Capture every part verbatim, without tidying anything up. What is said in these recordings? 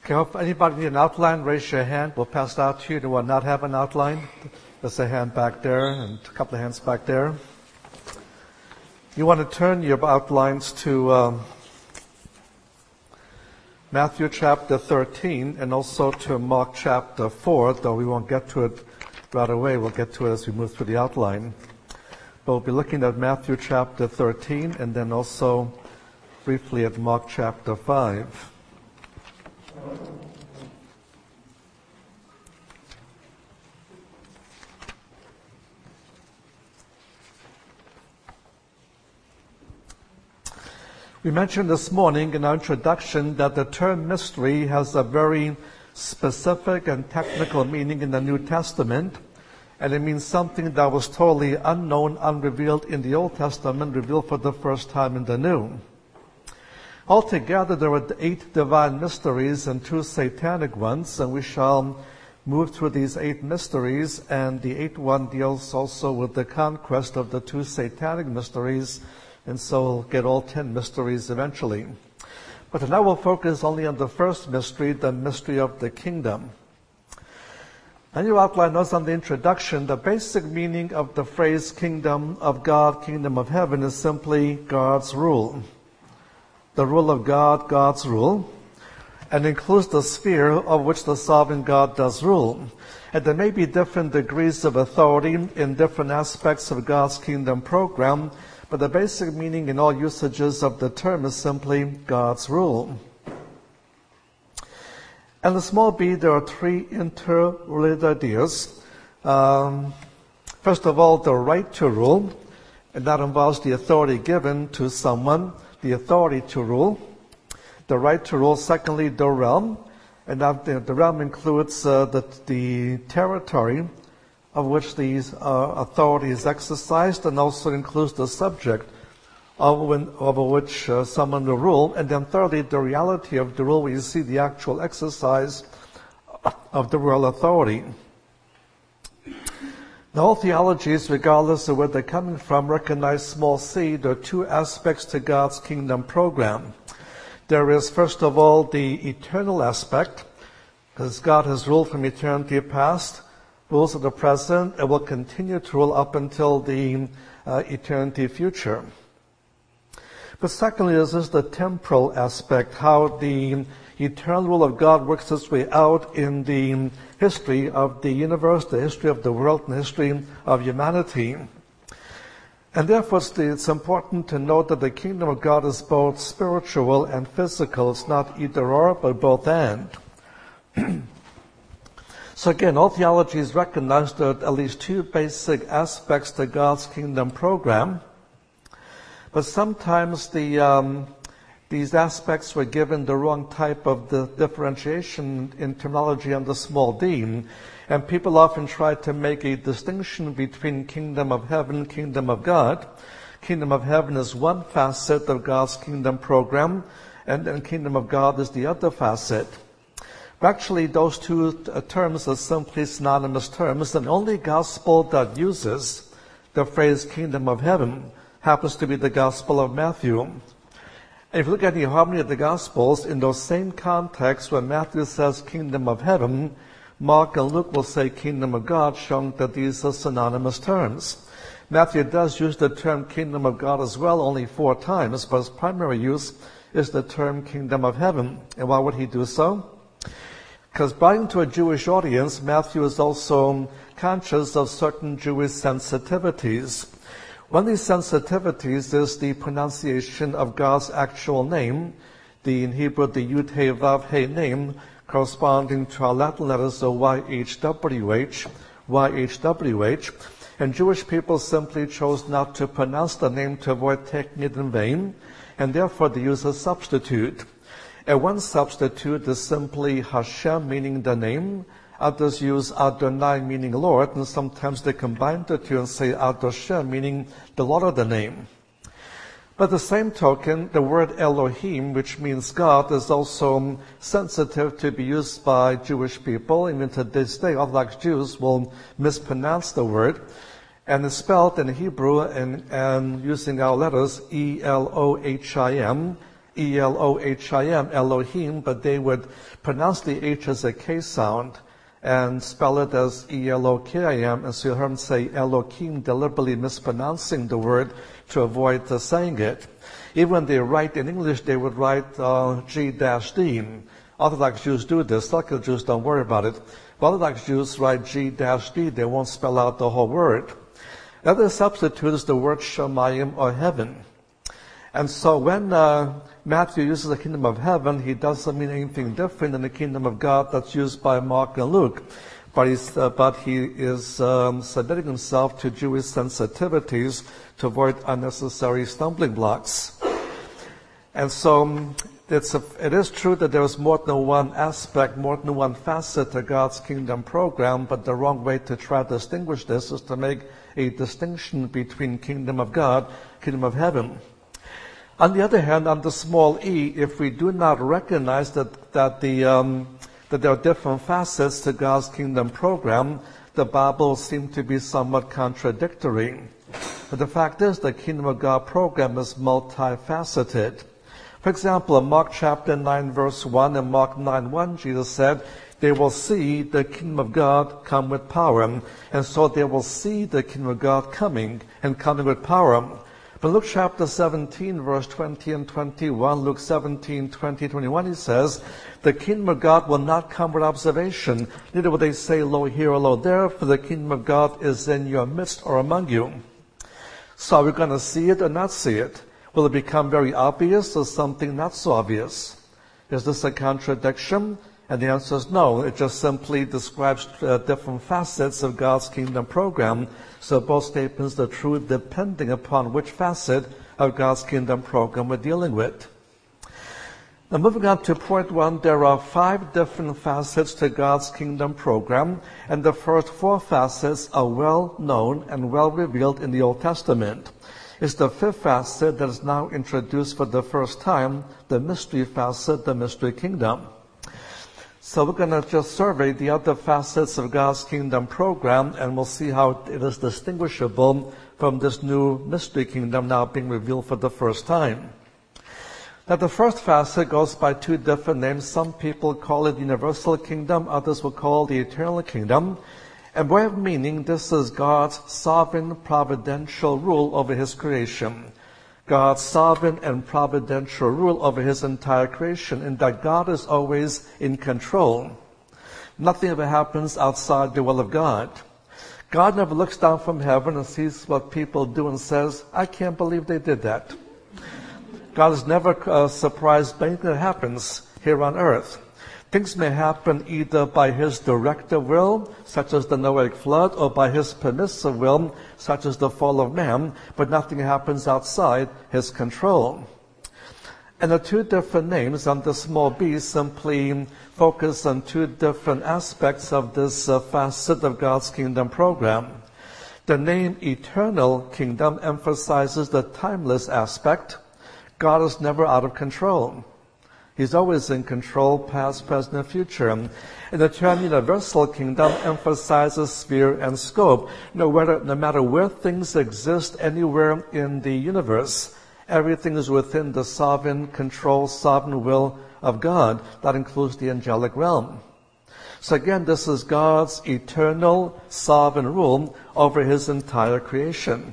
Okay, if anybody need an outline, raise your hand. We'll pass it out to you who will not have an outline. There's a hand back there and a couple of hands back there. You want to turn your outlines to um, Matthew chapter thirteen and also to Mark chapter four, though we won't get to it right away. We'll get to it as we move through the outline. But we'll be looking at Matthew chapter thirteen and then also briefly at Mark chapter five. We mentioned this morning in our introduction that the term mystery has a very specific and technical meaning in the New Testament, and it means something that was totally unknown, unrevealed in the Old Testament, revealed for the first time in the New. Altogether, there were eight divine mysteries and two satanic ones, and we shall move through these eight mysteries, and the eighth one deals also with the conquest of the two satanic mysteries, and so we'll get all ten mysteries eventually. But tonight we'll focus only on the first mystery, the mystery of the kingdom. And you outline us on the introduction, the basic meaning of the phrase kingdom of God, kingdom of heaven is simply God's rule. The rule of God, God's rule, and includes the sphere of which the sovereign God does rule. And there may be different degrees of authority in different aspects of God's kingdom program, but the basic meaning in all usages of the term is simply God's rule. And the small b, there are three interrelated ideas. Um, first of all, the right to rule, and that involves the authority given to someone, the authority to rule. The right to rule, secondly, the realm, and that the, the realm includes uh, the, the territory of which these uh, authority is exercised, and also includes the subject of when, over which uh, someone will rule. And then thirdly, the reality of the rule, where you see the actual exercise of the royal authority. Now, all theologies, regardless of where they're coming from, recognize small c. There are two aspects to God's kingdom program. There is, first of all, the eternal aspect, because God has ruled from eternity past, rules of the present, and will continue to rule up until the uh, eternity future. But secondly, this is the temporal aspect, how the eternal rule of God works its way out in the history of the universe, the history of the world, and the history of humanity. And therefore, it's, it's important to note that the kingdom of God is both spiritual and physical. It's not either or, but both and. So again, all theologies recognize that at least two basic aspects to God's kingdom program. But sometimes the um, these aspects were given the wrong type of the differentiation in terminology on the small d, and people often try to make a distinction between kingdom of heaven, kingdom of God. Kingdom of heaven is one facet of God's kingdom program, and then kingdom of God is the other facet. Actually, those two terms are simply synonymous terms, and only gospel that uses the phrase kingdom of heaven happens to be the Gospel of Matthew. And if you look at the harmony of the Gospels, in those same contexts where Matthew says kingdom of heaven, Mark and Luke will say kingdom of God, showing that these are synonymous terms. Matthew does use the term kingdom of God as well, only four times, but his primary use is the term kingdom of heaven. And why would he do so? Because writing to a Jewish audience, Matthew is also conscious of certain Jewish sensitivities. One of these sensitivities is the pronunciation of God's actual name, the in Hebrew, the Yud He Vav He name, corresponding to our Latin letters of Y H W H, Y H W H. And Jewish people simply chose not to pronounce the name to avoid taking it in vain, and therefore they use a substitute. And one substitute is simply Hashem, meaning the name. Others use Adonai, meaning Lord, and sometimes they combine the two and say Adoshem, meaning the Lord of the name. But the same token, the word Elohim, which means God, is also sensitive to be used by Jewish people. Even to this day, Orthodox Jews will mispronounce the word. And it's spelled in Hebrew and, and using our letters E L O H I M, E L O H I M, Elohim, but they would pronounce the H as a K sound and spell it as E L O K I M, and so you heard him say Elohim, deliberately mispronouncing the word to avoid uh, saying it. Even when they write in English, they would write uh, G D. Orthodox Jews do this. Secular Jews don't worry about it. Orthodox Jews write G D. They won't spell out the whole word. The other substitute is the word Shamayim, or heaven. And so when uh, Matthew uses the kingdom of heaven, he doesn't mean anything different than the kingdom of God that's used by Mark and Luke. But, he's, uh, but he is um, submitting himself to Jewish sensitivities to avoid unnecessary stumbling blocks. And so it's a, it is true that there is more than one aspect, more than one facet to God's kingdom program, but the wrong way to try to distinguish this is to make a distinction between kingdom of God, kingdom of heaven. On the other hand, on the small e, if we do not recognize that, that, the, um, that there are different facets to God's kingdom program, the Bible seems to be somewhat contradictory. But the fact is, the kingdom of God program is multifaceted. For example, in Mark chapter nine, verse one, and Mark nine one, Jesus said, they will see the kingdom of God come with power. And so they will see the kingdom of God coming, and coming with power. But Luke chapter seventeen, verse twenty and twenty-one, Luke seventeen, twenty, twenty-one, he says, the kingdom of God will not come with observation, neither will they say, lo here or lo there, for the kingdom of God is in your midst or among you. So are we going to see it or not see it? Will it become very obvious or something not so obvious? Is this a contradiction? And the answer is no. It just simply describes uh, different facets of God's kingdom program. So both statements are true depending upon which facet of God's kingdom program we're dealing with. Now moving on to point one, there are five different facets to God's kingdom program, and the first four facets are well known and well revealed in the Old Testament. It's the fifth facet that is now introduced for the first time, the mystery facet, the mystery kingdom. So we're going to just survey the other facets of God's kingdom program, and we'll see how it is distinguishable from this new mystery kingdom now being revealed for the first time. Now the first facet goes by two different names. Some people call it the universal kingdom, others will call it the eternal kingdom. And by way of meaning, this is God's sovereign providential rule over his creation. God's sovereign and providential rule over his entire creation, in that God is always in control. Nothing ever happens outside the will of God. God never looks down from heaven and sees what people do and says, I can't believe they did that. God is never uh, surprised by anything that happens here on earth. Things may happen either by his directive will, such as the Noahic flood, or by his permissive will, such as the fall of man, but nothing happens outside his control. And the two different names on the small b simply focus on two different aspects of this uh, facet of God's kingdom program. The name eternal kingdom emphasizes the timeless aspect. God is never out of control. He's always in control, past, present, and future. And the term universal kingdom emphasizes sphere and scope. No, whether, no matter where things exist anywhere in the universe, everything is within the sovereign control, sovereign will of God. That includes the angelic realm. So again, this is God's eternal, sovereign rule over his entire creation.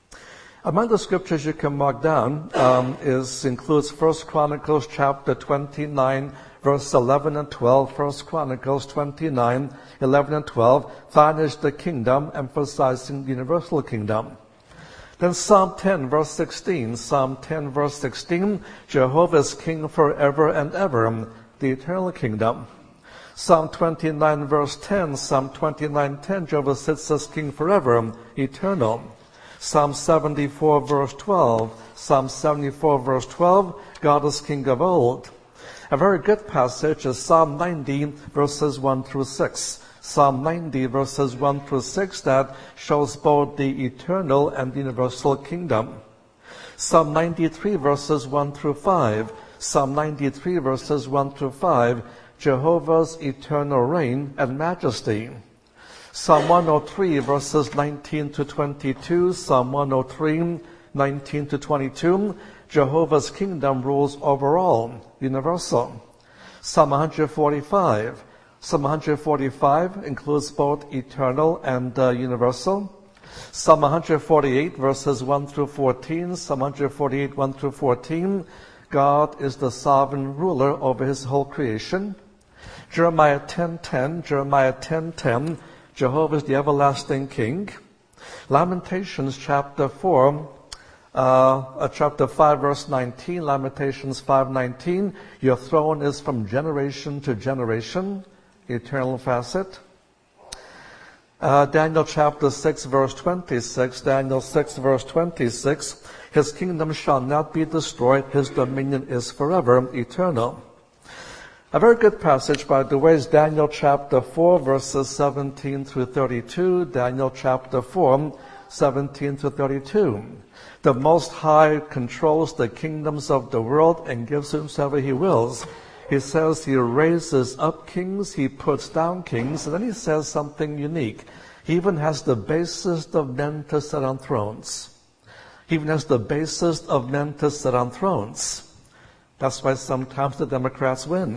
Among the scriptures you can mark down um, is includes First Chronicles chapter twenty-nine, verse eleven and twelve. First Chronicles twenty-nine, eleven and twelve. Thine is the kingdom, emphasizing the universal kingdom. Then Psalm ten, verse sixteen. Psalm ten, verse sixteen. Jehovah is king forever and ever, the eternal kingdom. Psalm twenty-nine, verse ten. Psalm twenty-nine, ten. Jehovah sits as king forever, eternal. Psalm seventy-four, verse twelve. Psalm seventy-four, verse twelve, God is king of old. A very good passage is Psalm ninety, verses one through six. Psalm ninety, verses one through six, that shows both the eternal and the universal kingdom. Psalm ninety-three, verses one through five. Psalm ninety-three, verses one through five, Jehovah's eternal reign and majesty. Psalm one oh three, verses nineteen to twenty-two, Psalm one oh three, nineteen to twenty-two, Jehovah's kingdom rules over all, universal. Psalm one forty-five. Psalm one forty-five includes both eternal and uh, universal. Psalm one forty-eight, verses one through fourteen. Psalm one forty-eight, one through fourteen. God is the sovereign ruler over his whole creation. Jeremiah ten ten. Jeremiah ten ten. Jehovah is the everlasting king. Lamentations chapter four. Uh, chapter five, verse nineteen. Lamentations five nineteen. Your throne is from generation to generation. Eternal facet. Uh, Daniel chapter six, verse twenty-six. Daniel six, verse twenty-six. His kingdom shall not be destroyed. His dominion is forever, eternal. A very good passage, by the way, is Daniel chapter four, verses seventeen through thirty-two. Daniel chapter four, seventeen to thirty-two. The Most High controls the kingdoms of the world and gives whomsoever he wills. He says he raises up kings, he puts down kings, and then he says something unique. He even has the basest of men to sit on thrones. He even has the basest of men to sit on thrones. That's why sometimes the Democrats win.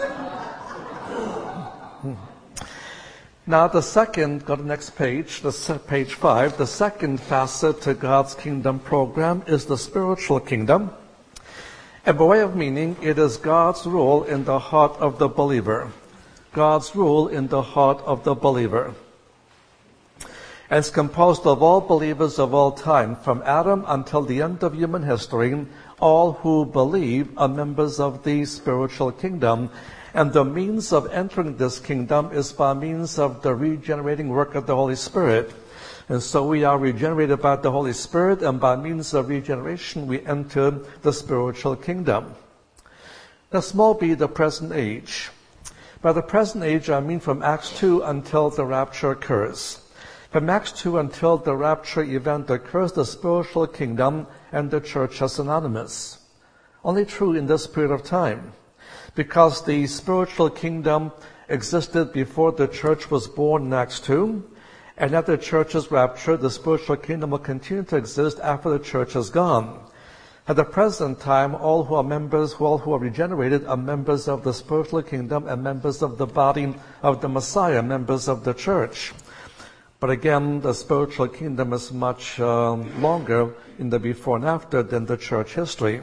Now the second, go to the next page, the page five, the second facet to God's kingdom program is the spiritual kingdom. And by way of meaning, it is God's rule in the heart of the believer. God's rule in the heart of the believer. And it's composed of all believers of all time, from Adam until the end of human history. All who believe are members of the spiritual kingdom. And the means of entering this kingdom is by means of the regenerating work of the Holy Spirit. And so we are regenerated by the Holy Spirit, and by means of regeneration we enter the spiritual kingdom. Now, small b, the present age. By the present age, I mean from Acts two until the rapture occurs. From Acts two until the rapture event occurs, the spiritual kingdom and the church are synonymous. Only true in this period of time, because the spiritual kingdom existed before the church was born in Acts two, and at the church's rapture, the spiritual kingdom will continue to exist after the church is gone. At the present time, all who are members, all who are regenerated, are members of the spiritual kingdom and members of the body of the Messiah, members of the church. But again, the spiritual kingdom is much uh, longer in the before and after than the church history.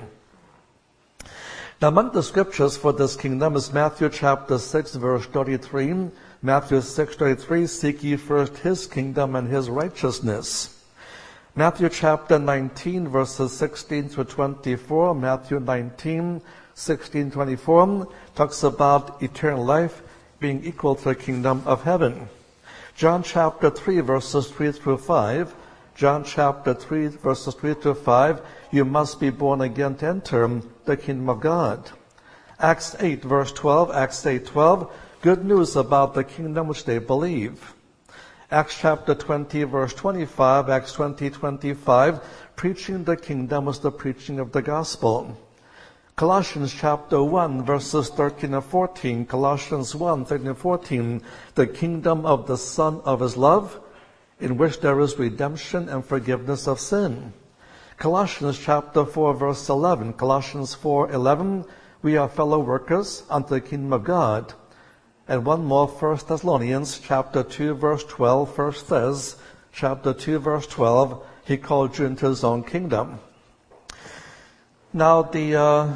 Now, among the scriptures for this kingdom is Matthew chapter six, verse thirty-three. Matthew six thirty-three, seek ye first his kingdom and his righteousness. Matthew chapter nineteen, verses sixteen through twenty-four. Matthew nineteen, sixteen, twenty-four talks about eternal life being equal to the kingdom of heaven. John chapter three, verses three through five. John chapter three, verses three through five. You must be born again to enter the kingdom of God. Acts eight, verse twelve. Acts eight, twelve. Good news about the kingdom which they believe. Acts chapter twenty, verse twenty-five. Acts twenty, twenty-five. Preaching the kingdom was the preaching of the gospel. Colossians chapter one, verses thirteen and fourteen. Colossians one, thirteen and fourteen. The kingdom of the Son of his love, in which there is redemption and forgiveness of sin. Colossians chapter four, verse eleven. Colossians four, eleven. We are fellow workers unto the kingdom of God. And one more, First Thessalonians chapter two, verse twelve. First Thess, chapter two, verse twelve. He called you into his own kingdom. Now, the uh,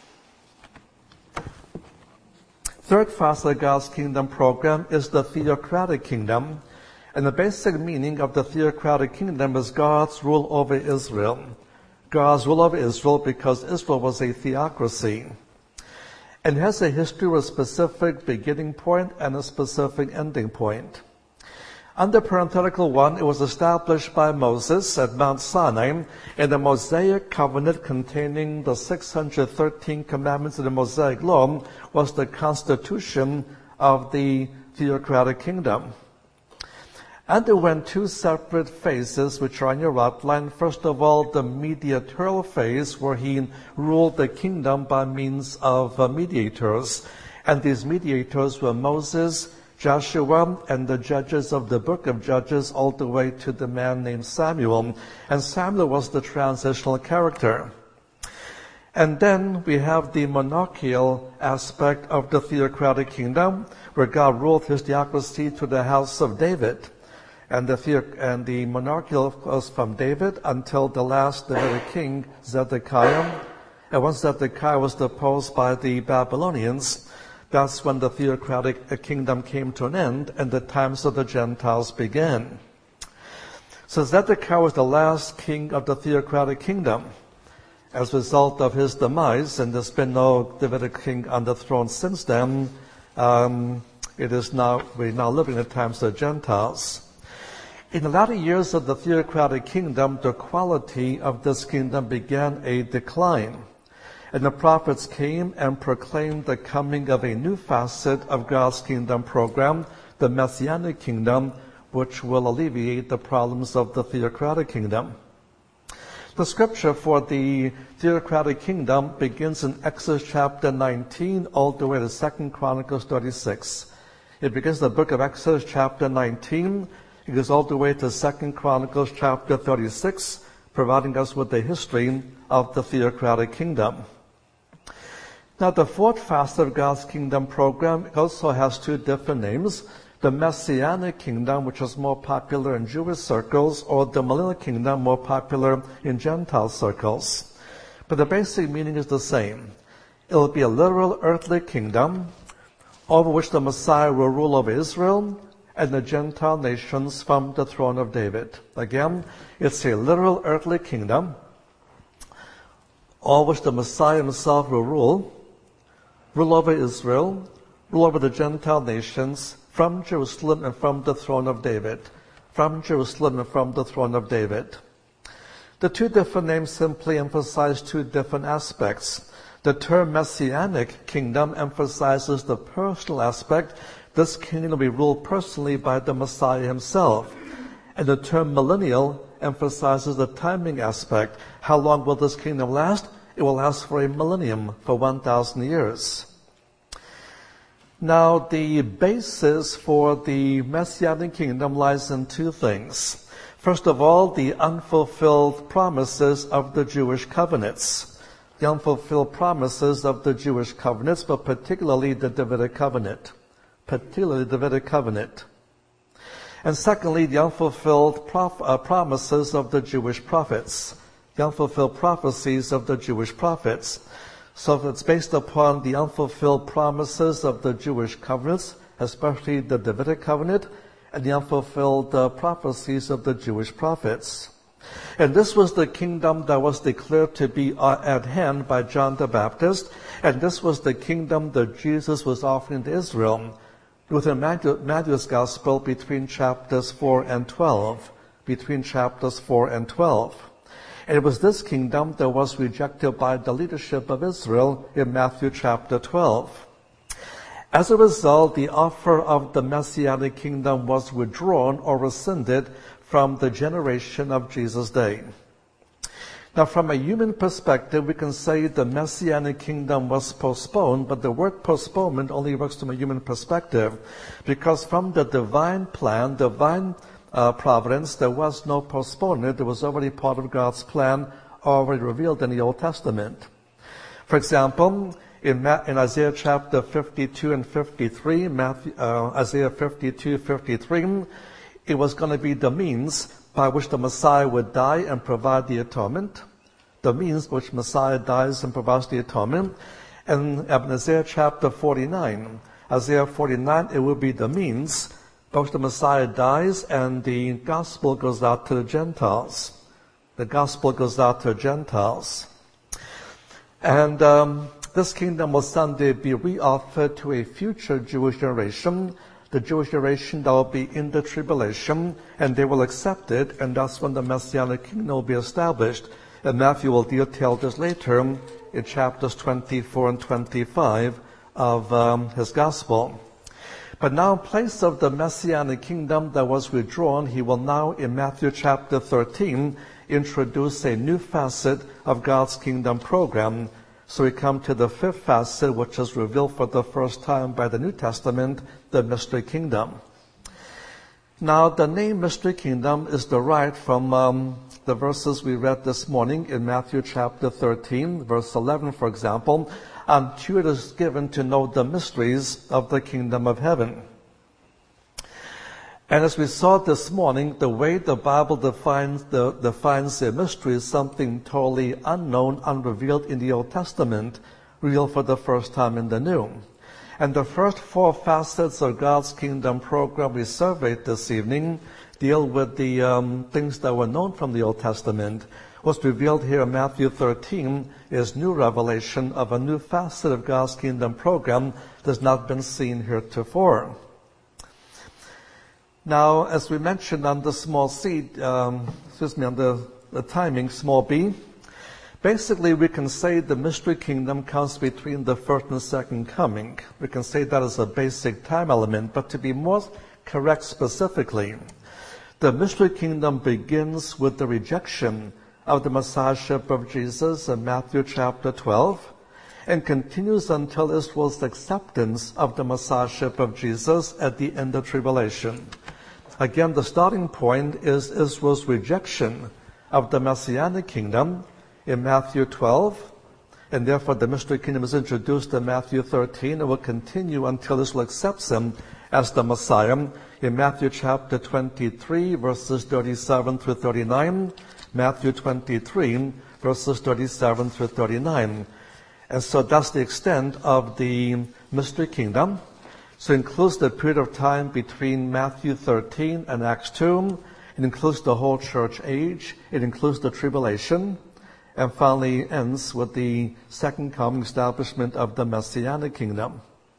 third facet of God's kingdom program is the theocratic kingdom. And the basic meaning of the theocratic kingdom is God's rule over Israel. God's rule over Israel because Israel was a theocracy. And has a history with a specific beginning point and a specific ending point. Under parenthetical one, it was established by Moses at Mount Sinai in the Mosaic covenant containing the six hundred thirteen commandments of the Mosaic law was the constitution of the theocratic kingdom. Underwent two separate phases which are in your outline. First of all, the mediatorial phase where he ruled the kingdom by means of uh, mediators. And these mediators were Moses, Joshua, and the judges of the book of Judges all the way to the man named Samuel. And Samuel was the transitional character. And then we have the monarchical aspect of the theocratic kingdom, where God ruled his theocracy to the house of David. And the, theo- and the monarchical was from David until the last Davidic king, Zedekiah. And once Zedekiah was deposed by the Babylonians, that's when the theocratic kingdom came to an end and the times of the Gentiles began. So Zedekiah was the last king of the theocratic kingdom. As a result of his demise, and there's been no Davidic king on the throne since then, um, it is now, we're now living in the times of the Gentiles. In the latter years of the theocratic kingdom, the quality of this kingdom began a decline. And the prophets came and proclaimed the coming of a new facet of God's kingdom program, the Messianic kingdom, which will alleviate the problems of the theocratic kingdom. The scripture for the theocratic kingdom begins in Exodus chapter nineteen all the way to Second Chronicles thirty-six. It begins the book of Exodus chapter nineteen. It goes all the way to Second Chronicles chapter thirty-six, providing us with the history of the theocratic kingdom. Now, the fourth facet of God's kingdom program also has two different names. The Messianic kingdom, which is more popular in Jewish circles, or the millennial kingdom, more popular in Gentile circles. But the basic meaning is the same. It will be a literal earthly kingdom over which the Messiah will rule over Israel and the Gentile nations from the throne of David. Again, it's a literal earthly kingdom over which the Messiah himself will rule, rule over Israel, rule over the Gentile nations, from Jerusalem and from the throne of David. From Jerusalem and from the throne of David. The two different names simply emphasize two different aspects. The term Messianic kingdom emphasizes the personal aspect. This kingdom will be ruled personally by the Messiah himself. And the term millennial emphasizes the timing aspect. How long will this kingdom last? It will last for a millennium, for one thousand years. Now, the basis for the Messianic kingdom lies in two things. First of all, the unfulfilled promises of the Jewish covenants. The unfulfilled promises of the Jewish covenants, but particularly the Davidic covenant. Particularly the Davidic covenant. And secondly, the unfulfilled prof- uh, promises of the Jewish prophets. The unfulfilled prophecies of the Jewish prophets. So it's based upon the unfulfilled promises of the Jewish covenants, especially the Davidic covenant, and the unfulfilled uh, prophecies of the Jewish prophets. And this was the kingdom that was declared to be uh, at hand by John the Baptist, and this was the kingdom that Jesus was offering to Israel. Within Matthew, Matthew's Gospel, between chapters four and twelve. Between chapters four and twelve. And it was this kingdom that was rejected by the leadership of Israel in Matthew chapter twelve. As a result, the offer of the Messianic kingdom was withdrawn or rescinded from the generation of Jesus' day. Now, from a human perspective, we can say the Messianic kingdom was postponed, but the word postponement only works from a human perspective, because from the divine plan, divine Uh, providence, there was no postponement. It was already part of God's plan, already revealed in the Old Testament. For example, in, Ma- in Isaiah chapter fifty-two and fifty-three, Matthew, uh, Isaiah fifty-two, fifty-three, it was going to be the means by which the Messiah would die and provide the atonement. The means by which Messiah dies and provides the atonement. And in Isaiah chapter forty-nine, Isaiah forty-nine, it will be the means by which the Messiah dies and the gospel goes out to the Gentiles. The gospel goes out to the Gentiles. And um, this kingdom will someday be reoffered to a future Jewish generation, the Jewish generation that will be in the tribulation, and they will accept it, and that's when the Messianic kingdom will be established. And Matthew will detail this later in chapters twenty-four and twenty-five of um, his gospel. But now, in place of the Messianic kingdom that was withdrawn, he will now, in Matthew chapter thirteen, introduce a new facet of God's kingdom program. So we come to the fifth facet, which is revealed for the first time by the New Testament, the mystery kingdom. Now, the name mystery kingdom is derived from um, the verses we read this morning in Matthew chapter thirteen, verse eleven, for example, until it is given to know the mysteries of the kingdom of heaven. And as we saw this morning, the way the Bible defines the defines a mystery is something totally unknown, unrevealed in the Old Testament, revealed for the first time in the New. And the first four facets of God's kingdom program we surveyed this evening deal with the um, things that were known from the Old Testament. What's revealed here in Matthew thirteen is new revelation of a new facet of God's kingdom program that has not been seen heretofore. Now, as we mentioned on the small c, um, excuse me, on the, the timing, small b, basically we can say the mystery kingdom comes between the first and second coming. We can say that as a basic time element, but to be more correct specifically, the mystery kingdom begins with the rejection of the Messiahship of Jesus in Matthew chapter twelve, and continues until Israel's acceptance of the Messiahship of Jesus at the end of tribulation. Again, the starting point is Israel's rejection of the Messianic kingdom in Matthew twelve, and therefore the mystery kingdom is introduced in Matthew thirteen and will continue until Israel accepts him as the Messiah in Matthew chapter twenty-three, verses thirty-seven through thirty-nine, Matthew twenty-three, verses thirty-seven through thirty-nine. And so that's the extent of the mystery kingdom. So it includes the period of time between Matthew thirteen and Acts two. It includes the whole church age. It includes the tribulation. And finally ends with the second coming establishment of the Messianic kingdom.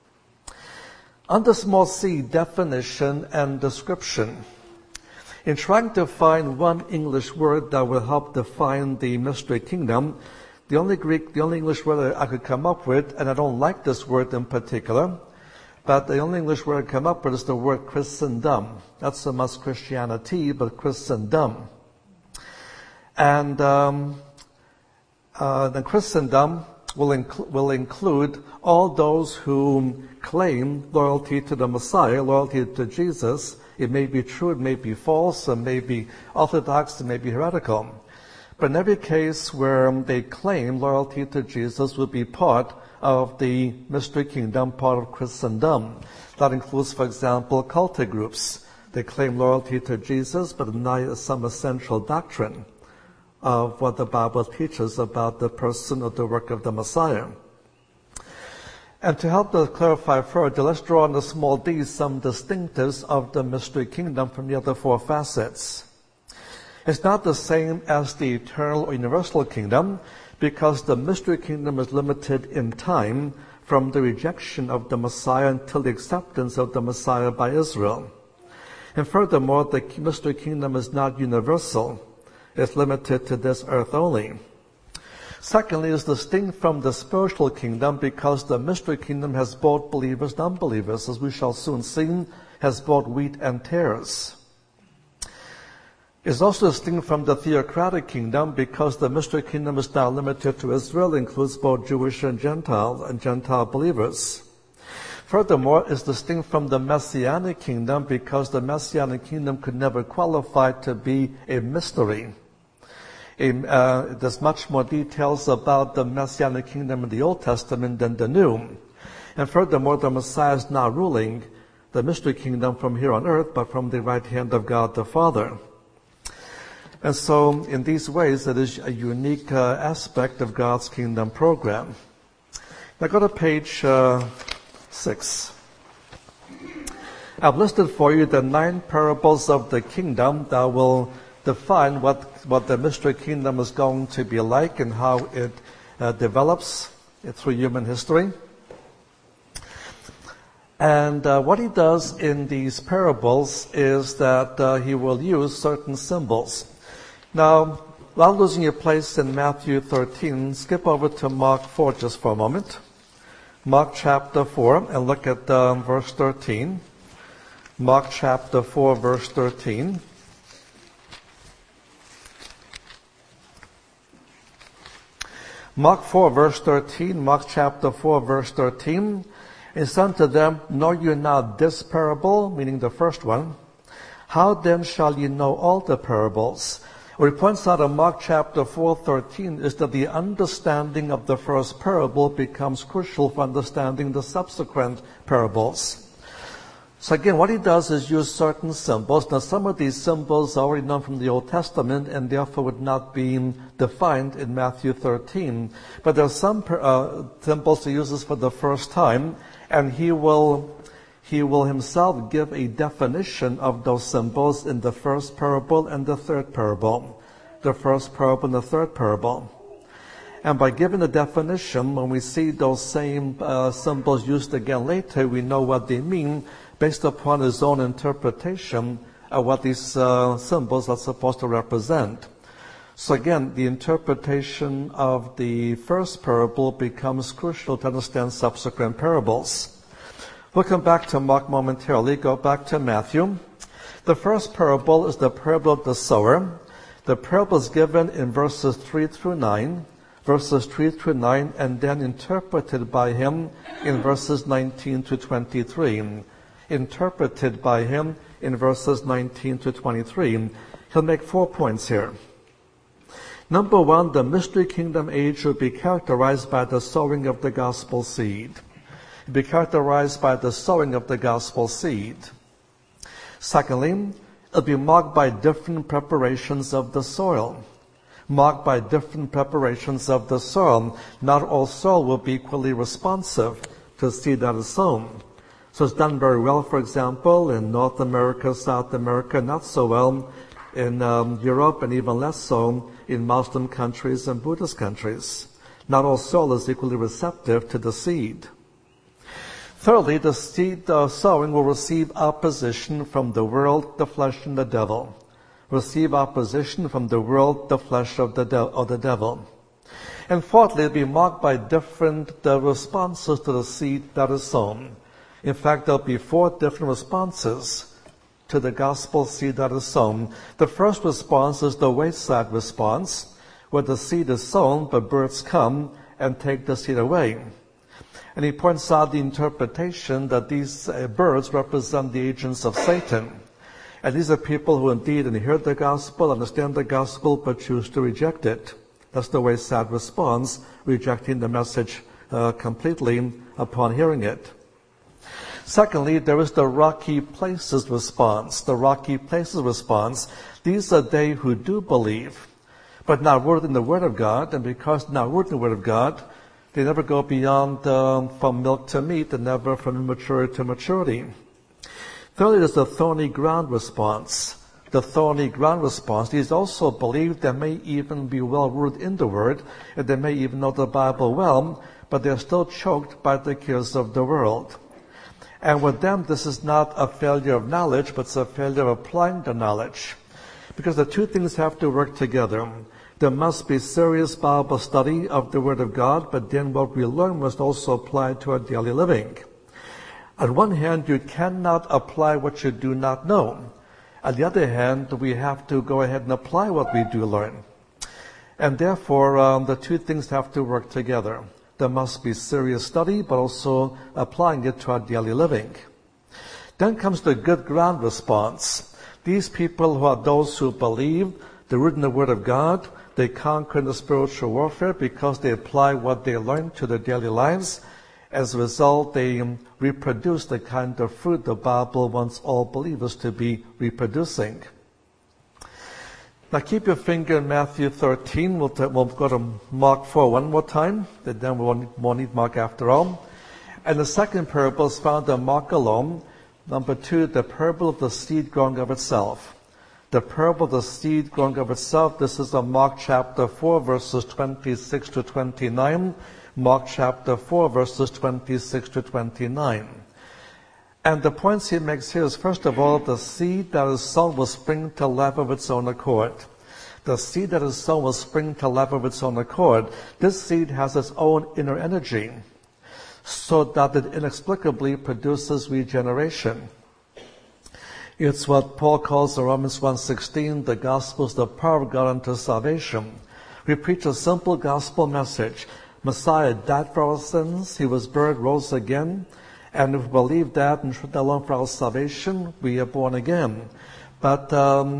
Under small c, definition and description. In trying to find one English word that will help define the mystery kingdom, the only Greek, the only English word I could come up with, and I don't like this word in particular, but the only English word I come up with is the word Christendom. Not so much Christianity, but Christendom. And um, uh, the Christendom will, inc- will include all those who claim loyalty to the Messiah, loyalty to Jesus. It may be true, it may be false, it may be orthodox, it may be heretical. But in every case where they claim loyalty to Jesus will be part of the mystery kingdom, part of Christendom. That includes, for example, cultic groups. They claim loyalty to Jesus, but deny some essential doctrine of what the Bible teaches about the person or the work of the Messiah. And to help us clarify further, let's draw on the small d some distinctives of the mystery kingdom from the other four facets. It's not the same as the eternal or universal kingdom, because the mystery kingdom is limited in time from the rejection of the Messiah until the acceptance of the Messiah by Israel. And furthermore, the mystery kingdom is not universal. It's limited to this earth only. Secondly, it's distinct from the spiritual kingdom because the mystery kingdom has both believers and unbelievers, as we shall soon see, has both wheat and tares. It's also distinct from the theocratic kingdom because the mystery kingdom is not limited to Israel, it includes both Jewish and Gentile and Gentile believers. Furthermore, it's distinct from the Messianic kingdom because the Messianic kingdom could never qualify to be a mystery. A, uh, there's much more details about the Messianic kingdom in the Old Testament than the New. And furthermore, the Messiah is not ruling the mystery kingdom from here on earth, but from the right hand of God the Father. And so, in these ways, it is a unique uh, aspect of God's kingdom program. Now go to page uh, six. I've listed for you the nine parables of the kingdom that will define what, what the mystery kingdom is going to be like and how it uh, develops through human history. And uh, what he does in these parables is that uh, he will use certain symbols. Now, without losing your place in Matthew thirteen, skip over to Mark four just for a moment. Mark chapter four, and look at um, verse thirteen. Mark chapter four, verse thirteen. Mark four, verse thirteen, Mark chapter four, verse thirteen. He said unto them, Know you not this parable, meaning the first one? How then shall ye know all the parables? What he points out in Mark chapter four thirteen is that the understanding of the first parable becomes crucial for understanding the subsequent parables. So again, what he does is use certain symbols. Now, some of these symbols are already known from the Old Testament and therefore would not be defined in Matthew thirteen. But there are some uh, symbols he uses for the first time, and he will he will himself give a definition of those symbols in the first parable and the third parable. The first parable and the third parable. And by giving the definition, when we see those same uh, symbols used again later, we know what they mean, based upon his own interpretation of what these uh, symbols are supposed to represent. So again, the interpretation of the first parable becomes crucial to understand subsequent parables. We'll come back to Mark momentarily, go back to Matthew. The first parable is the parable of the sower. The parable is given in verses three through nine, verses three through nine, and then interpreted by him in verses nineteen to twenty-three. Interpreted by him in verses nineteen to twenty-three. He'll make four points here. Number one, the mystery kingdom age will be characterized by the sowing of the gospel seed. It'll be characterized by the sowing of the gospel seed. Secondly, it'll be marked by different preparations of the soil. Marked by different preparations of the soil. Not all soil will be equally responsive to the seed that is sown. So it's done very well, for example, in North America, South America, not so well in um, Europe, and even less so in Muslim countries and Buddhist countries. Not all soil is equally receptive to the seed. Thirdly, the seed uh, sowing will receive opposition from the world, the flesh, and the devil. Receive opposition from the world, the flesh, of the, de- of the devil. And fourthly, it'll be marked by different uh, responses to the seed that is sown. In fact, there'll be four different responses to the gospel seed that is sown. The first response is the wayside response, where the seed is sown, but birds come and take the seed away. And he points out the interpretation that these uh, birds represent the agents of Satan. And these are people who indeed hear the gospel, understand the gospel, but choose to reject it. That's the wayside response, rejecting the message uh, completely upon hearing it. Secondly, there is the rocky places response. The rocky places response. These are they who do believe, but not rooted in the Word of God. And because not rooted in the Word of God, they never go beyond um, from milk to meat and never from immaturity to maturity. Thirdly, there's the thorny ground response. The thorny ground response. These also believe, they may even be well rooted in the Word, and they may even know the Bible well, but they're still choked by the cares of the world. And with them, this is not a failure of knowledge, but it's a failure of applying the knowledge. Because the two things have to work together. There must be serious Bible study of the Word of God, but then what we learn must also apply to our daily living. On one hand, you cannot apply what you do not know. On the other hand, we have to go ahead and apply what we do learn. And therefore, um, the two things have to work together. There must be serious study, but also applying it to our daily living. Then comes the good ground response. These people who are those who believe, they're rooted in the Word of God, they conquer in the spiritual warfare because they apply what they learn to their daily lives. As a result, they reproduce the kind of fruit the Bible wants all believers to be reproducing. Now keep your finger in Matthew thirteen. We'll, t- we'll go to Mark four one more time. Then we won't, won't need Mark after all. And the second parable is found in Mark alone. Number two, the parable of the seed growing of itself. The parable of the seed growing of itself. This is on Mark chapter four, verses twenty-six to twenty-nine. Mark chapter four, verses twenty-six to twenty-nine. And the points he makes here is, first of all, the seed that is sown will spring to life of its own accord. The seed that is sown will spring to life of its own accord. This seed has its own inner energy, so that it inexplicably produces regeneration. It's what Paul calls in Romans one sixteen, the gospel is the power of God unto salvation. We preach a simple gospel message. Messiah died for our sins, he was buried, rose again, and if we believe that and trust alone for our salvation, we are born again. But um,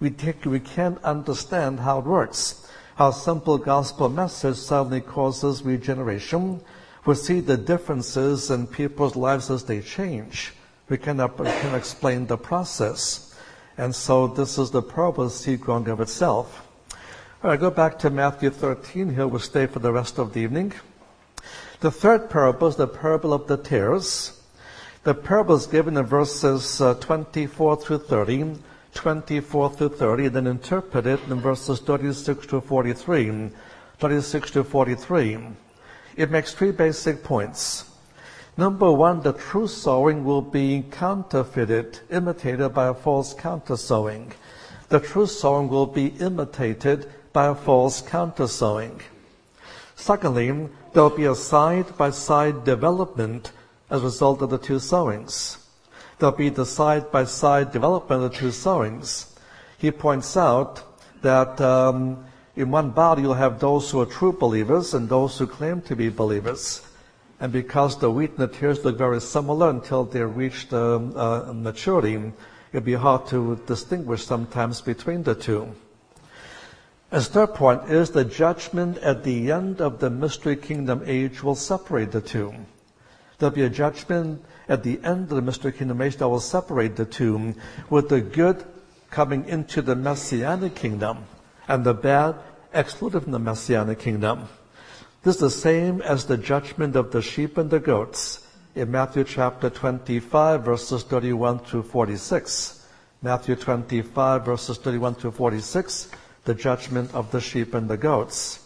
we take, we can't understand how it works. How a simple gospel message suddenly causes regeneration. We see the differences in people's lives as they change. We cannot, we can explain the process. And so this is the parable of the seed growing of itself. All right, go back to Matthew thirteen. Here we'll stay for the rest of the evening. The third parable is the parable of the tares. The parable is given in verses uh, twenty-four through thirty, twenty-four through thirty, and then interpreted in verses thirty-six to forty-three, thirty-six to forty-three. It makes three basic points. Number one, the true sowing will be counterfeited, imitated by a false counter-sowing. The true sowing will be imitated by a false counter-sowing. Secondly, there will be a side-by-side development as a result of the two sowings. There will be the side-by-side development of the two sowings. He points out that um, in one body you'll have those who are true believers and those who claim to be believers. And because the wheat and the tares look very similar until they reach um, uh, maturity, it'll be hard to distinguish sometimes between the two. And third point is the judgment at the end of the mystery kingdom age will separate the two. There'll be a judgment at the end of the mystery kingdom age that will separate the two, with the good coming into the messianic kingdom and the bad excluded from the messianic kingdom. This is the same as the judgment of the sheep and the goats in Matthew chapter twenty-five, verses thirty-one through forty-six. Matthew twenty-five, verses thirty-one through forty-six, the judgment of the sheep and the goats.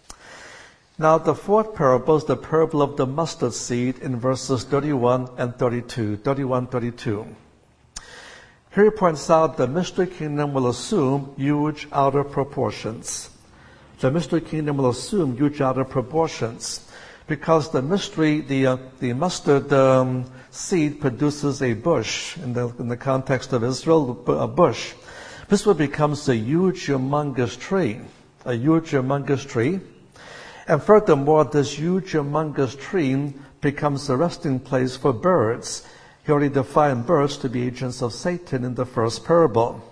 Now the fourth parable is the parable of the mustard seed in verses thirty-one and thirty-two, thirty-one, thirty-two. Here he points out the mystery kingdom will assume huge outer proportions. The mystery kingdom will assume huge outer proportions because the mystery, the uh, the mustard um, seed produces a bush in the in the context of Israel, a bush. This will become a huge, humongous tree, a huge, humongous tree. And furthermore, this huge, humongous tree becomes a resting place for birds. He already defined birds to be agents of Satan in the first parable.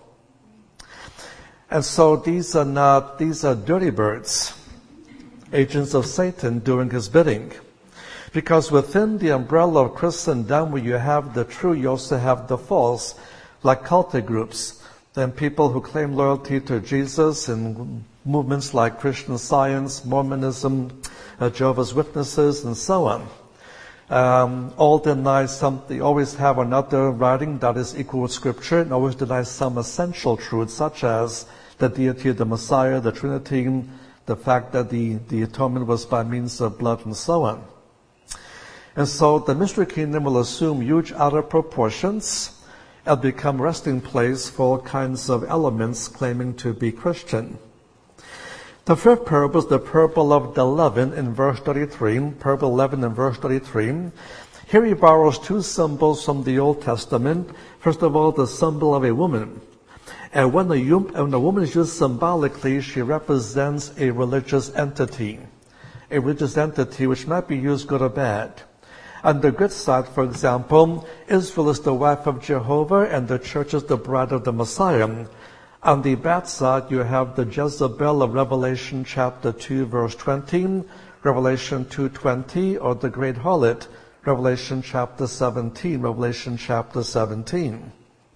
And so these are not, these are dirty birds, agents of Satan doing his bidding. Because within the umbrella of Christendom, where you have the true, you also have the false, like cultic groups. Then people who claim loyalty to Jesus in movements like Christian Science, Mormonism, uh, Jehovah's Witnesses, and so on. Um, all deny something, always have another writing that is equal with Scripture, and always deny some essential truths, such as the deity of the Messiah, the Trinity, the fact that the, the atonement was by means of blood, and so on. And so the mystery kingdom will assume huge outer proportions and become resting place for all kinds of elements claiming to be Christian. The fifth parable is the parable of the leaven in verse thirty-three, parable eleven in verse thirty-three. Here he borrows two symbols from the Old Testament. First of all, the symbol of a woman. And when the, when the woman is used symbolically, she represents a religious entity. A religious entity which might be used good or bad. On the good side, for example, Israel is the wife of Jehovah and the church is the bride of the Messiah. On the bad side, you have the Jezebel of Revelation chapter two, verse twenty, Revelation two twenty, or the great harlot, Revelation chapter seventeen, Revelation chapter seventeen.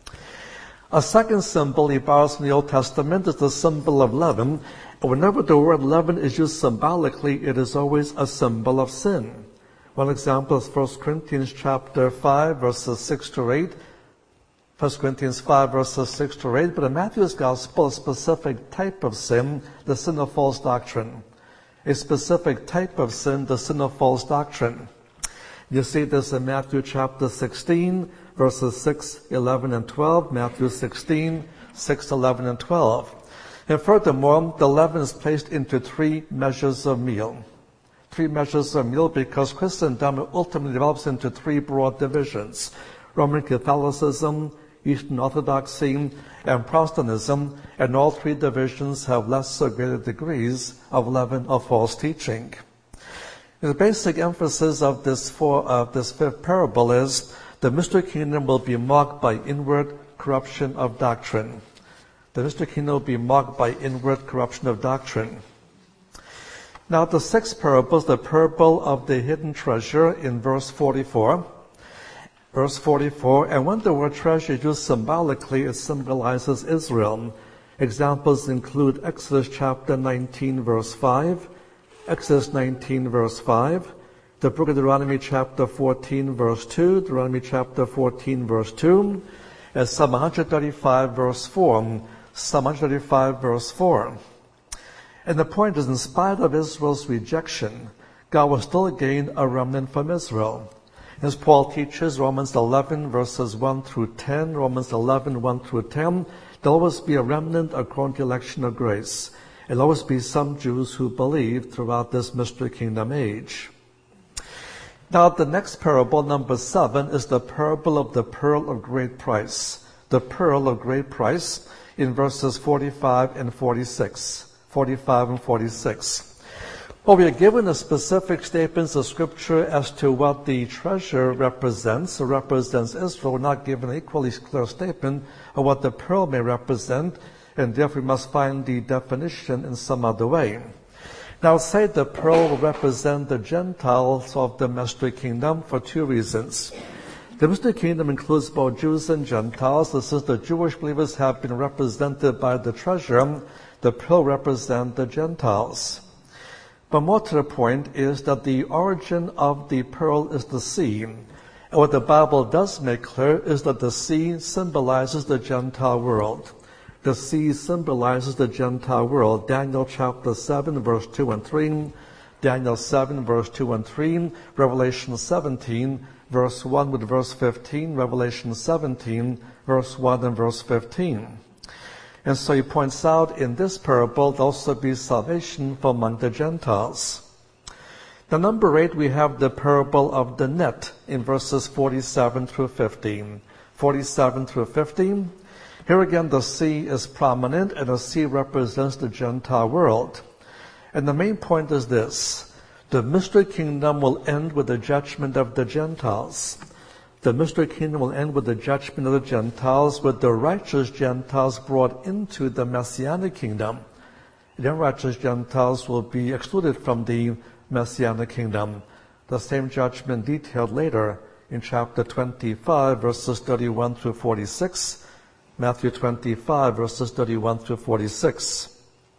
A second symbol he borrows from the Old Testament is the symbol of leaven. And whenever the word leaven is used symbolically, it is always a symbol of sin. One example is First Corinthians chapter five, verses six to eight. First Corinthians five, verses six to eight. But in Matthew's Gospel, a specific type of sin, the sin of false doctrine. A specific type of sin, the sin of false doctrine. You see this in Matthew chapter sixteen, verses six, eleven, and twelve. Matthew sixteen, six, eleven, and twelve. And furthermore, the leaven is placed into three measures of meal. Three measures of meal because Christendom ultimately develops into three broad divisions. Roman Catholicism, Eastern Orthodoxy, and Protestantism, and all three divisions have less or greater degrees of leaven of false teaching. The basic emphasis of this four, of this fifth parable is the mystery kingdom will be marked by inward corruption of doctrine. The mystery kingdom will be marked by inward corruption of doctrine. Now the sixth parable is the parable of the hidden treasure in verse forty-four. Verse forty-four, and when the word treasure is used symbolically, it symbolizes Israel. Examples include Exodus chapter nineteen, verse five, Exodus nineteen, verse five, the book of Deuteronomy chapter fourteen, verse two, Deuteronomy chapter fourteen, verse two, and Psalm one thirty-five, verse four, Psalm one thirty-five, verse four. And the point is, in spite of Israel's rejection, God will still gain a remnant from Israel. As Paul teaches, Romans eleven, verses one through ten, Romans eleven, one through ten, there'll always be a remnant according to election of grace. There'll always be some Jews who believe throughout this mystery kingdom age. Now, the next parable, number seven, is the parable of the pearl of great price. The pearl of great price in verses forty-five and forty-six. forty-five and forty-six. Well, we are given a specific statements of Scripture as to what the treasure represents, or represents Israel. We're not given an equally clear statement of what the pearl may represent, and therefore we must find the definition in some other way. Now, say the pearl will represent the Gentiles of the mystery kingdom for two reasons. The mystery kingdom includes both Jews and Gentiles. Since the Jewish believers have been represented by the treasure, the pearl represents the Gentiles. But more to the point is that the origin of the pearl is the sea. And what the Bible does make clear is that the sea symbolizes the Gentile world. The sea symbolizes the Gentile world. Daniel chapter seven, verse two and three, Daniel seven, verse two and three, Revelation seventeen, verse one with verse fifteen, Revelation seventeen, verse one and verse fifteen. And so he points out in this parable there'll also be salvation from among the Gentiles. Now, number eight, we have the parable of the net in verses forty-seven through fifteen. forty-seven through fifteen. Here again, the sea is prominent, and the sea represents the Gentile world. And the main point is this: the mystery kingdom will end with the judgment of the Gentiles. The mystery kingdom will end with the judgment of the Gentiles, with the righteous Gentiles brought into the Messianic kingdom. The unrighteous Gentiles will be excluded from the Messianic kingdom. The same judgment detailed later in chapter twenty-five, verses thirty-one through forty-six. Matthew twenty-five, verses thirty-one through forty-six.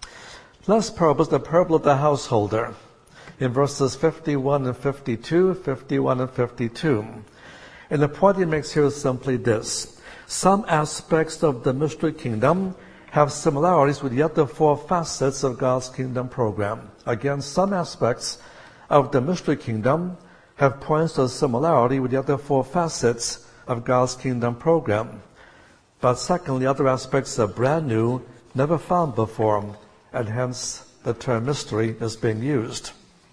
Last parable is the parable of the householder in verses fifty-one and fifty-two, fifty-one and fifty-two. And the point he makes here is simply this: some aspects of the mystery kingdom have similarities with the other four facets of God's kingdom program. Again, some aspects of the mystery kingdom have points of similarity with the other four facets of God's kingdom program. But secondly, other aspects are brand new, never found before, and hence the term mystery is being used.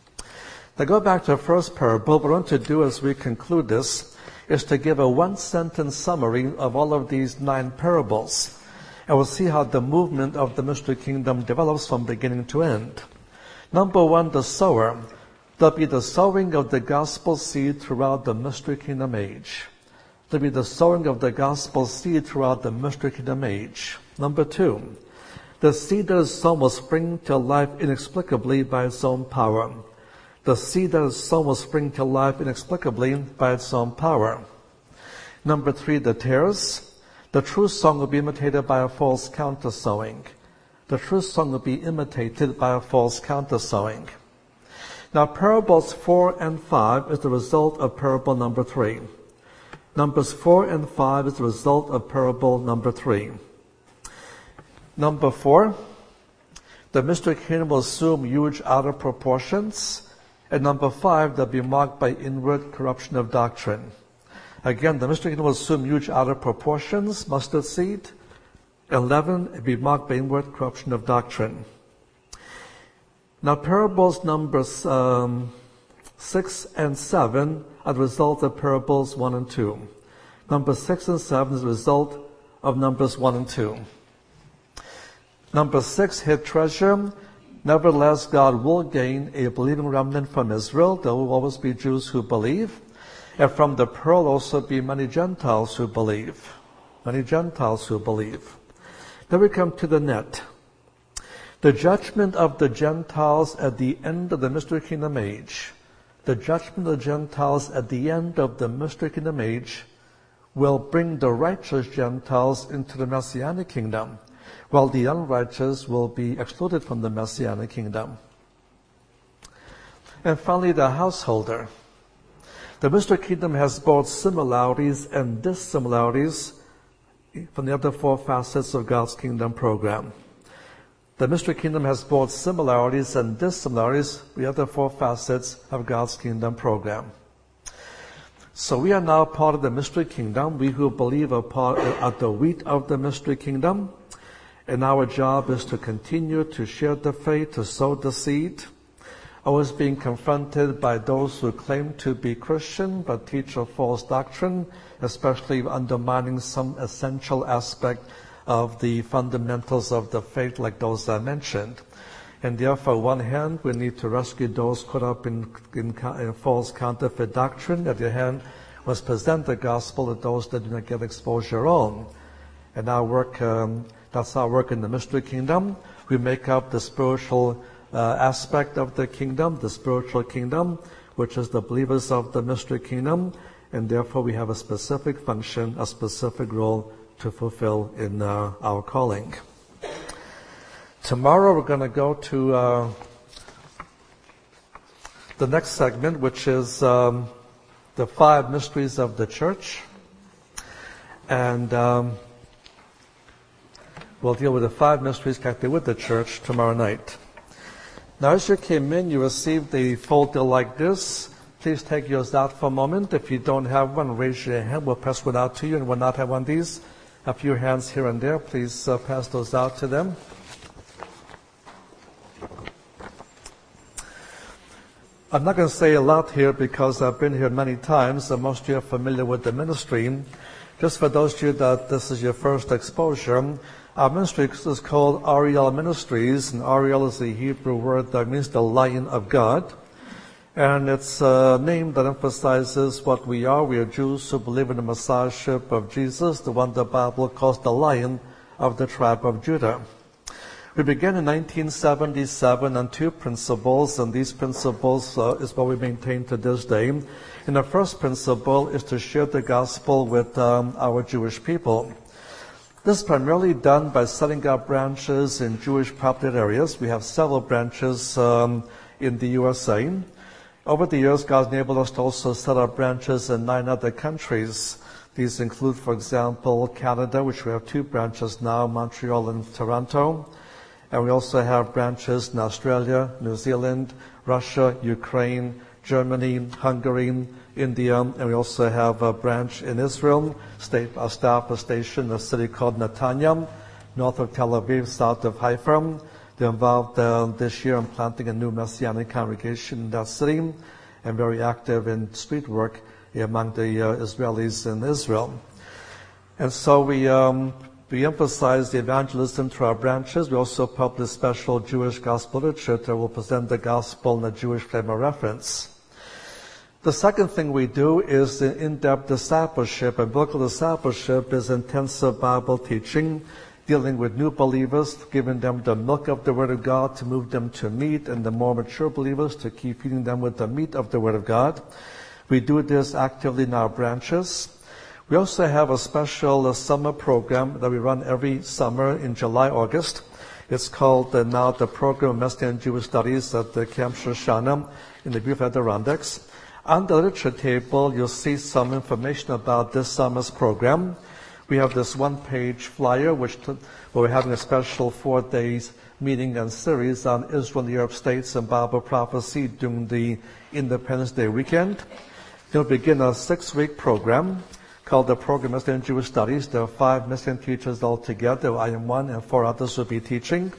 Now go back to the first parable. What we're going to do as we conclude this is to give a one-sentence summary of all of these nine parables. And we'll see how the movement of the mystery kingdom develops from beginning to end. Number one, the sower. There'll be the sowing of the gospel seed throughout the mystery kingdom age. There'll be the sowing of the gospel seed throughout the mystery kingdom age. Number two, the seed that is sown will spring to life inexplicably by its own power. The seed that is sown will spring to life inexplicably by its own power. Number three, the tares. The true song will be imitated by a false counter-sowing. The true song will be imitated by a false counter-sowing. Now, parables four and five is the result of parable number three. Numbers four and five is the result of parable number three. Number four, the mystery kingdom will assume huge outer proportions. And number five, they'll be marked by inward corruption of doctrine. Again, the mystery kingdom will assume huge outer proportions, mustard seed. Eleven, it'll be marked by inward corruption of doctrine. Now, parables numbers um, six and seven are the result of parables one and two. Number six and seven is the result of numbers one and two. Number six, hid treasure. Nevertheless, God will gain a believing remnant from Israel. There will always be Jews who believe. And from the pearl also be many Gentiles who believe. Many Gentiles who believe. Then we come to the net. The judgment of the Gentiles at the end of the Mystery Kingdom age. The judgment of the Gentiles at the end of the Mystery Kingdom age will bring the righteous Gentiles into the Messianic Kingdom, while the unrighteous will be excluded from the Messianic Kingdom. And finally, the householder. The Mystery Kingdom has both similarities and dissimilarities from the other four facets of God's Kingdom program. The Mystery Kingdom has both similarities and dissimilarities with the other four facets of God's Kingdom program. So we are now part of the Mystery Kingdom. We who believe are part of the wheat of the Mystery Kingdom. And our job is to continue to share the faith, to sow the seed, always being confronted by those who claim to be Christian but teach a false doctrine, especially undermining some essential aspect of the fundamentals of the faith like those I mentioned. And therefore, on one hand, we need to rescue those caught up in, in, in false counterfeit doctrine. On the other hand, we must present the gospel to those that do not get exposure on. And our work, um, that's our work in the Mystery Kingdom. We make up the spiritual uh, aspect of the kingdom, the spiritual kingdom, which is the believers of the Mystery Kingdom. And therefore, we have a specific function, a specific role to fulfill in uh, our calling. Tomorrow we're going to go to uh, the next segment, which is um, the five mysteries of the church. And um, we'll deal with the five mysteries connected with the church tomorrow night. Now, as you came in, you received a folder like this. Please take yours out for a moment. If you don't have one, raise your hand. We'll pass one out to you, and we'll not have one of these. A few hands here and there. Please uh, pass those out to them. I'm not going to say a lot here because I've been here many times, and most of you are familiar with the ministry. Just for those of you that this is your first exposure, our ministry is called Ariel Ministries, and Ariel is the Hebrew word that means the Lion of God. And it's a name that emphasizes what we are. We are Jews who believe in the Messiahship of Jesus, the one the Bible calls the Lion of the tribe of Judah. We began in nineteen seventy-seven on two principles, and these principles uh, is what we maintain to this day. And the first principle is to share the gospel with um, our Jewish people. This is primarily done by setting up branches in Jewish populated areas. We have several branches um, in the U S A. Over the years, God enabled us to also set up branches in nine other countries. These include, for example, Canada, which we have two branches now, Montreal and Toronto. And we also have branches in Australia, New Zealand, Russia, Ukraine, Germany, Hungary, India, and we also have a branch in Israel. State, our staff is stationed in a city called Netanya, north of Tel Aviv, south of Haifa. They're involved uh, this year in planting a new Messianic congregation in that city, and very active in street work among the uh, Israelis in Israel. And so we um, we emphasize the evangelism to our branches. We also publish special Jewish gospel literature that will present the gospel in a Jewish frame of reference. The second thing we do is the in-depth discipleship, and biblical discipleship is intensive Bible teaching, dealing with new believers, giving them the milk of the Word of God to move them to meat, and the more mature believers to keep feeding them with the meat of the Word of God. We do this actively in our branches. We also have a special uh, summer program that we run every summer in July, August. It's called uh, now the Program of Messianic Jewish Studies at the Camp Shoshana in the beautiful Adirondacks. On the literature table, you'll see some information about this summer's program. We have this one-page flyer, which t- where we're having a special four days meeting and series on Israel and the Arab states and Bible prophecy during the Independence Day weekend. We'll begin a six-week program called the Program of Messianic Jewish Studies. There are five Messianic teachers altogether. I am one, and four others will be teaching.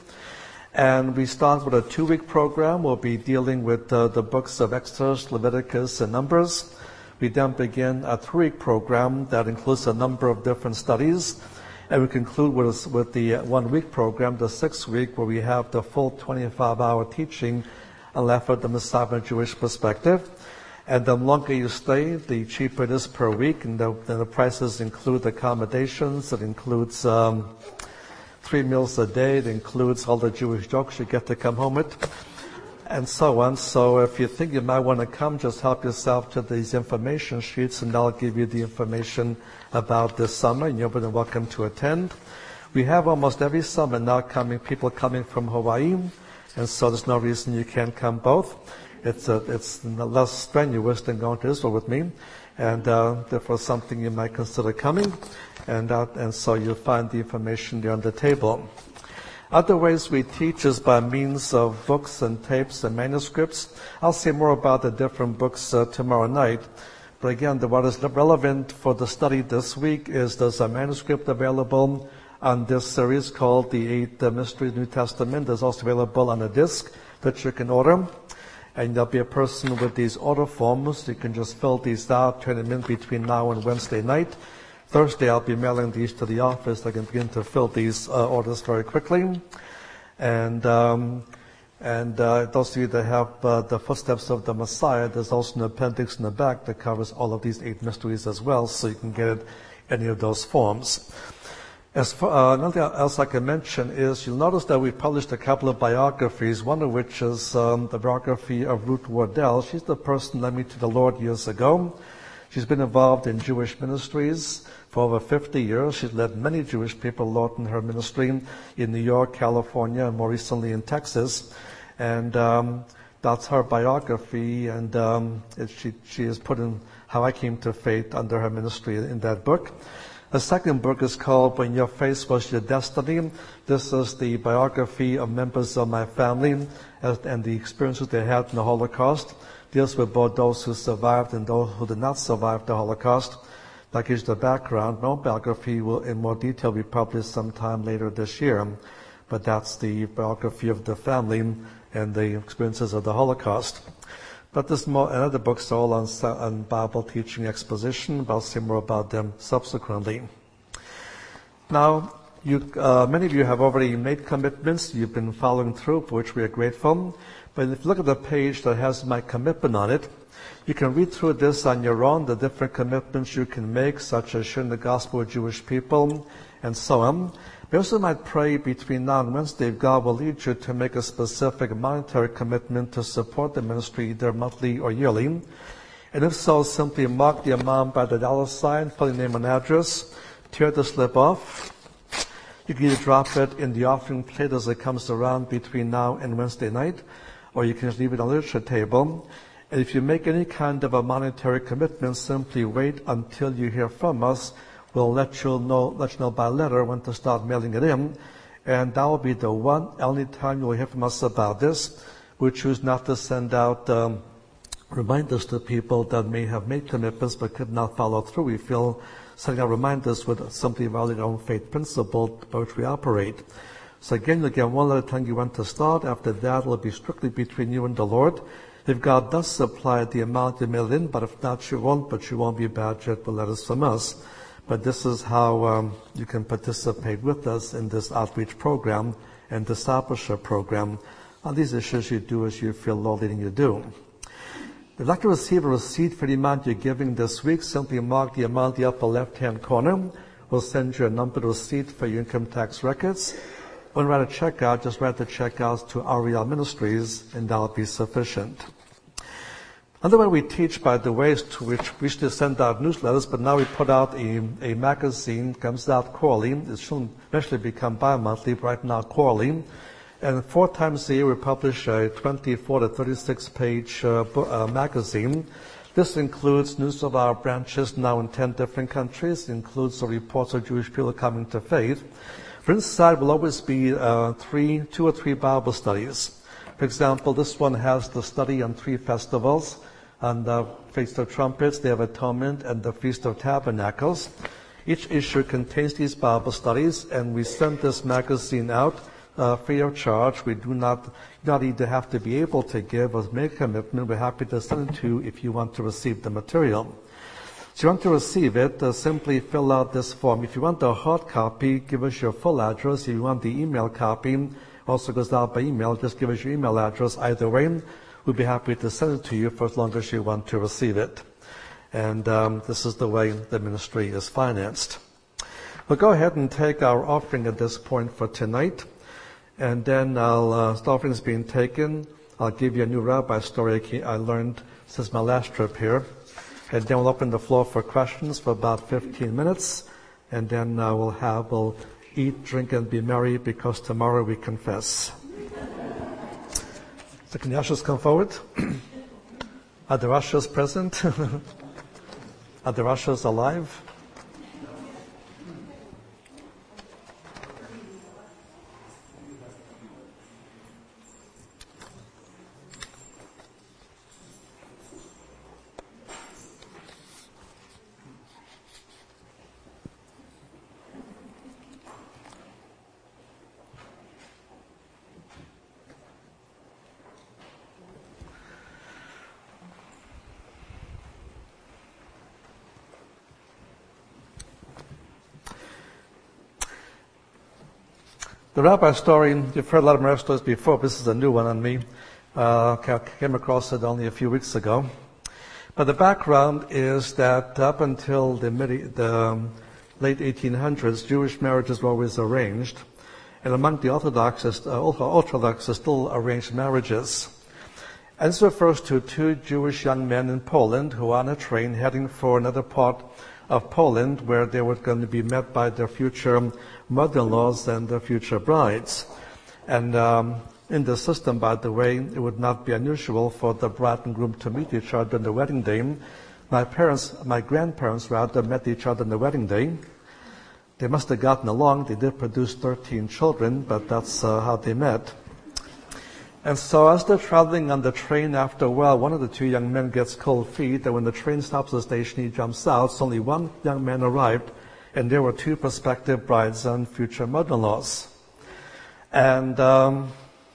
And we start with a two-week program. We'll be dealing with uh, the books of Exodus, Leviticus, and Numbers. We then begin a three-week program that includes a number of different studies. And we conclude with, with the one-week program, the sixth week, where we have the full twenty-five hour teaching on left of the Messiah Jewish perspective. And the longer you stay, the cheaper it is per week. And the, and the prices include accommodations. It includes um, three meals a day. It includes all the Jewish jokes you get to come home with, and so on. So if you think you might want to come, just help yourself to these information sheets, and I'll give you the information about this summer, and you're more than welcome to attend. We have almost every summer now coming, people coming from Hawaii, and so there's no reason you can't come both. It's a, it's less strenuous than going to Israel with me, and uh, therefore something you might consider coming, and uh, and so you'll find the information there on the table. Other ways we teach is by means of books and tapes and manuscripts. I'll say more about the different books uh, tomorrow night. But again, the, what is relevant for the study this week is there's a manuscript available on this series called The Eight uh, Mysteries of the New Testament. There's also available on a disc that you can order. And there'll be a person with these order forms. You can just fill these out, turn them in between now and Wednesday night. Thursday, I'll be mailing these to the office. I can begin to fill these uh, orders very quickly. And um, and uh, those of you that have uh, the Footsteps of the Messiah, there's also an appendix in the back that covers all of these eight mysteries as well, so you can get it any of those forms. As for, uh, nothing else I can mention is you'll notice that we published a couple of biographies, one of which is um, the biography of Ruth Wardell. She's the person who led me to the Lord years ago. She's been involved in Jewish ministries for over fifty years. She's led many Jewish people, Lord, in her ministry in New York, California, and more recently in Texas. And um, that's her biography, and um, it, she, she has put in how I came to faith under her ministry in that book. The second book is called When Your Face Was Your Destiny. This is the biography of members of my family and the experiences they had in the Holocaust. Deals with both those who survived and those who did not survive the Holocaust. That gives the background. No biography will in more detail be published sometime later this year. But that's the biography of the family and the experiences of the Holocaust. But there's more, another books all on, on Bible teaching exposition. I'll say more about them subsequently. Now, you, uh, many of you have already made commitments. You've been following through, for which we are grateful. But if you look at the page that has my commitment on it, you can read through this on your own, the different commitments you can make, such as sharing the gospel with Jewish people, and so on. We also might pray between now and Wednesday if God will lead you to make a specific monetary commitment to support the ministry either monthly or yearly. And if so, simply mark the amount by the dollar sign, fill your name and address, tear the slip off. You can either drop it in the offering plate as it comes around between now and Wednesday night, or you can just leave it on the literature table. And if you make any kind of a monetary commitment, simply wait until you hear from us. We'll let you know, let you know by letter when to start mailing it in. And that will be the one only time you'll hear from us about this. We choose not to send out um, reminders to people that may have made commitments but could not follow through. We feel sending out reminders with simply violate our own faith principle by which we operate. So again, you'll get one letter telling you when to start. After that, it'll be strictly between you and the Lord. If God does supply the amount you mail in, but if not, you won't, but you won't be badgered with letters from us. But this is how um, you can participate with us in this outreach program and discipleship program. On these issues, you do as you feel Lord leading you to do. If you'd like to receive a receipt for the amount you're giving this week, simply mark the amount in the upper left-hand corner. We'll send you a numbered receipt for your income tax records. When you write a check out, just write the check out to R E L Ministries, and that'll be sufficient. Another way we teach, by the way, is to which we used to send out newsletters, but now we put out a, a magazine, comes out quarterly. It should eventually become bi-monthly, but right now quarterly. And four times a year we publish a twenty-four to thirty-six page uh, uh, magazine. This includes news of our branches now in ten different countries. It includes the reports of Jewish people coming to faith. For inside will always be uh, three, two or three Bible studies. For example, this one has the study on three festivals, on the Feast of Trumpets, Day of Atonement, and the Feast of Tabernacles. Each issue contains these Bible studies, and we send this magazine out uh, free of charge. We do not, not either have to be able to give or make a commitment. We're happy to send it to you if you want to receive the material. If you want to receive it, uh, simply fill out this form. If you want the hard copy, give us your full address. If you want the email copy, also goes out by email, just give us your email address. Either way, we'll be happy to send it to you for as long as you want to receive it. And um, this is the way the ministry is financed. We'll go ahead and take our offering at this point for tonight. And then I'll, uh, the offering is being taken. I'll give you a new rabbi story I learned since my last trip here. And then we'll open the floor for questions for about fifteen minutes. And then uh, we'll have, we'll eat, drink, and be merry because tomorrow we confess. So can the ushers come forward? Are the ushers present? Are the ushers alive? The rabbi story, you've heard a lot of my stories before, but this is a new one on me. Uh, came across it only a few weeks ago. But the background is that up until the, mid, the um, late eighteen hundreds, Jewish marriages were always arranged. And among the Orthodox, uh, Orthodox are still arranged marriages. And this refers to two Jewish young men in Poland who are on a train heading for another part of Poland where they were going to be met by their future mother-in-laws and their future brides. And um, in the system, by the way, it would not be unusual for the bride and groom to meet each other on the wedding day. My parents, my grandparents rather, met each other on the wedding day. They must have gotten along. They did produce thirteen children, but that's uh, how they met. And so as they're traveling on the train, after a while, one of the two young men gets cold feet, and when the train stops at the station, he jumps out. So only one young man arrived, and there were two prospective brides and future mother-in-laws. And um,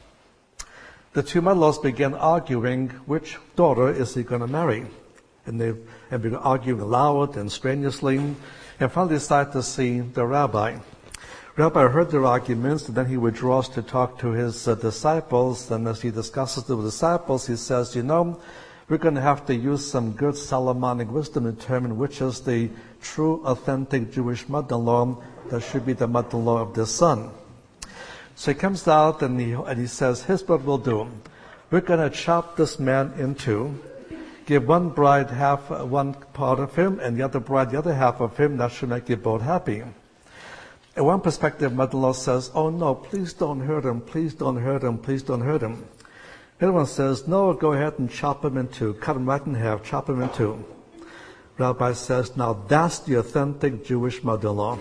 the two mother-in-laws began arguing which daughter is he going to marry. And they had been arguing loud and strenuously, and finally decided to see the rabbi. Rabbi heard their arguments, and then he withdraws to talk to his uh, disciples. And as he discusses with the disciples, he says, you know, we're going to have to use some good Solomonic wisdom to determine which is the true, authentic Jewish mother-in-law that should be the mother-in-law of this son. So he comes out and he, and he says, here's what we'll do. We're going to chop this man in two, give one bride half, uh, one part of him, and the other bride the other half of him. That should make you both happy. And one prospective mother-in-law says, oh no, please don't hurt him, please don't hurt him, please don't hurt him. The other one says, no, go ahead and chop him in two, cut him right in half, chop him in two. Rabbi says, now that's the authentic Jewish mother-in-law.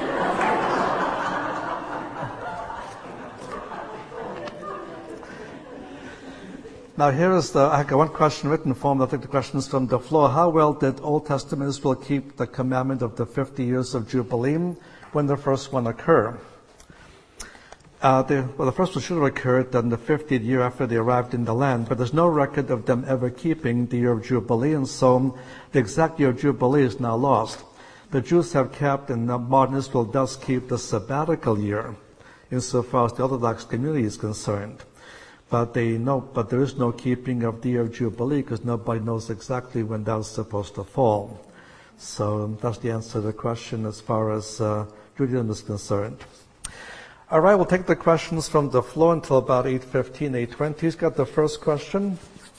Now here is the, I got one question written form. I'll take the questions from the floor. How well did Old Testament Israel keep the commandment of the fifty years of Jubilee when the first one occurred? Uh, the, well, the first one should have occurred in the fiftieth year after they arrived in the land, but there's no record of them ever keeping the year of Jubilee, and so the exact year of Jubilee is now lost. The Jews have kept, and modern Israel does keep, the sabbatical year, insofar as the Orthodox community is concerned. But they know, but there is no keeping of the year of Jubilee because nobody knows exactly when that was supposed to fall. So that's the answer to the question as far as uh, Judaism is concerned. All right, we'll take the questions from the floor until about eight fifteen, eight twenty. Who's got the first question?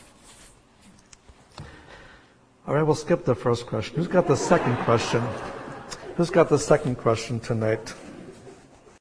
All right, we'll skip the first question. Who's got the second question? Who's got the second question tonight?